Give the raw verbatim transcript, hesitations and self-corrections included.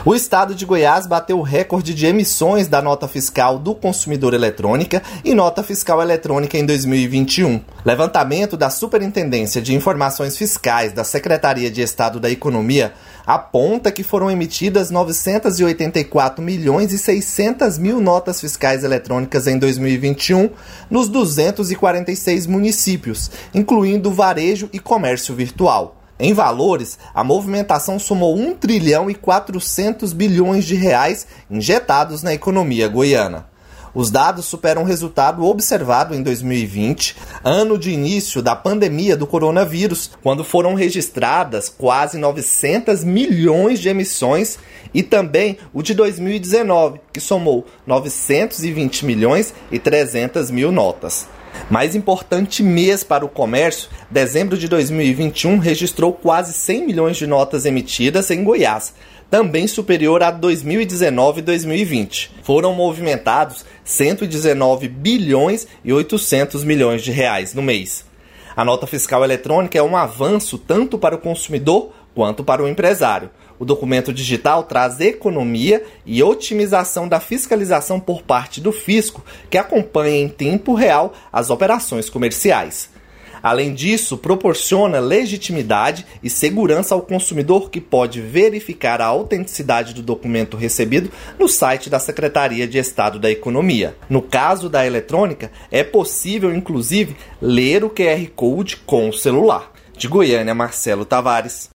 O estado de Goiás bateu o recorde de emissões da nota fiscal do consumidor eletrônica e nota fiscal eletrônica em dois mil e vinte e um. Levantamento da Superintendência de Informações Fiscais da Secretaria de Estado da Economia aponta que foram emitidas novecentos e oitenta e quatro milhões e seiscentas mil notas fiscais eletrônicas em dois mil e vinte e um nos duzentos e quarenta e seis municípios, incluindo varejo e comércio virtual. Em valores, a movimentação somou um trilhão e quatrocentos bilhões de reais injetados na economia goiana. Os dados superam o resultado observado em dois mil e vinte, ano de início da pandemia do coronavírus, quando foram registradas quase novecentos milhões de emissões, e também o de dois mil e dezenove, que somou novecentos e vinte milhões e trezentas mil notas. Mais importante mês para o comércio, dezembro de dois mil e vinte e um registrou quase cem milhões de notas emitidas em Goiás, também superior a dois mil e dezenove e dois mil e vinte. Foram movimentados cento e dezenove bilhões e oitocentos milhões de reais no mês. A nota fiscal eletrônica é um avanço tanto para o consumidor quanto para o empresário. O documento digital traz economia e otimização da fiscalização por parte do fisco, que acompanha em tempo real as operações comerciais. Além disso, proporciona legitimidade e segurança ao consumidor, que pode verificar a autenticidade do documento recebido no site da Secretaria de Estado da Economia. No caso da eletrônica, é possível, inclusive, ler o Q R Code com o celular. De Goiânia, Marcelo Tavares.